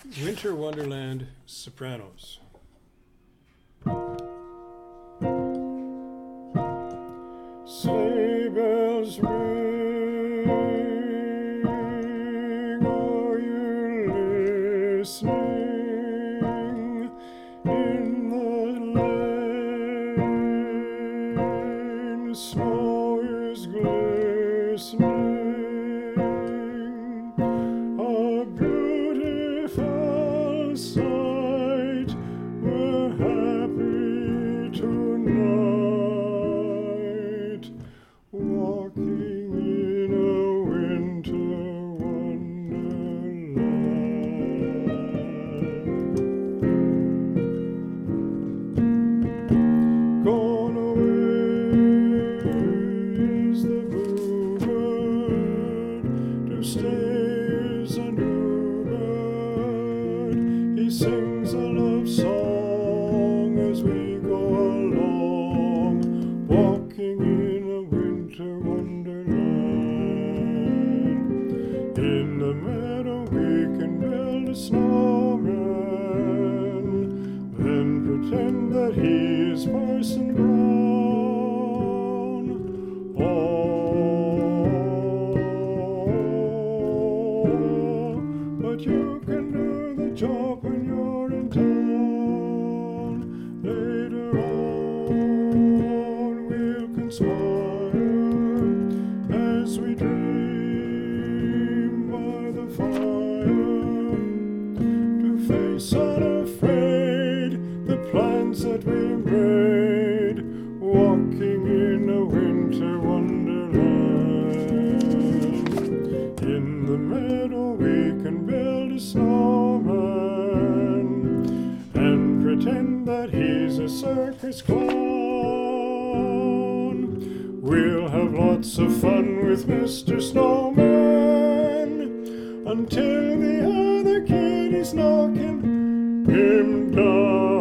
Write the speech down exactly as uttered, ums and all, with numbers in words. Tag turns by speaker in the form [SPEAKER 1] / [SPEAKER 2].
[SPEAKER 1] Winter Wonderland Sopranos. Sleigh bells ring, are you listening? In the lane, snow is glistening, a beautiful sight. We're happy tonight, walking in a winter wonderland. Gone away is the bluebird, to stays a new bird. He sings a love song as we go along, walking in a winter wonderland. In the meadow we can build a snowman, then pretend that he is Parson Brown. Oh, but you can do the job when you're in town. Later on we'll conspire as we dream by the fire, to face unafraid the plans that we made, walking in a winter wonderland. In the meadow we can build a snowman and pretend that he's a circus clown. We'll have lots of fun with Mister Snowman until the other kiddies knock him, him down.